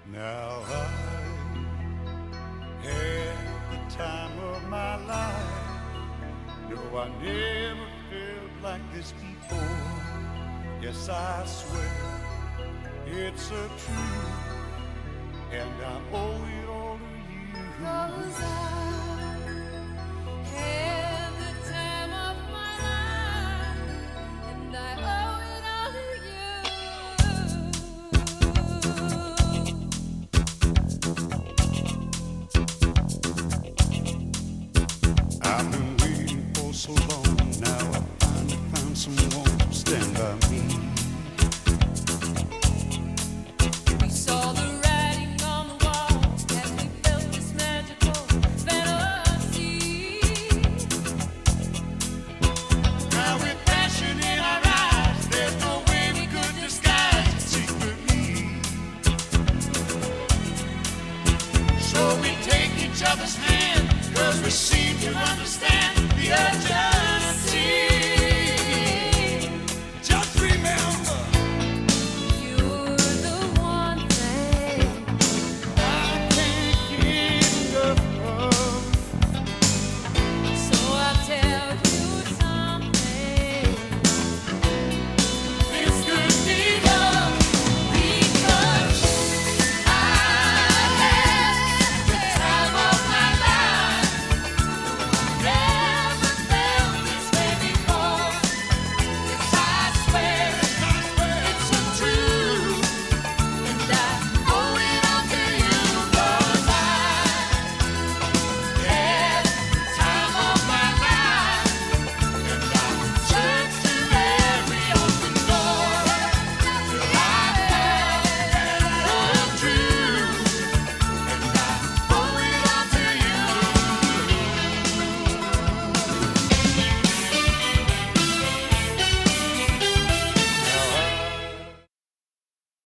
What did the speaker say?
Now I had the time of my life. No, I never felt like this before. Yes, I swear it's a truth, and I owe it all to you. 'Cause I had the time of my life, and I owe it all to you. I've been waiting for so long. Now I finally found someone to stand by me. We saw the writing on the wall as we felt this magical fantasy. Now with passion in our eyes, there's no way we could disguise it secretly. So we take each other's hand, 'cause we seem to understand.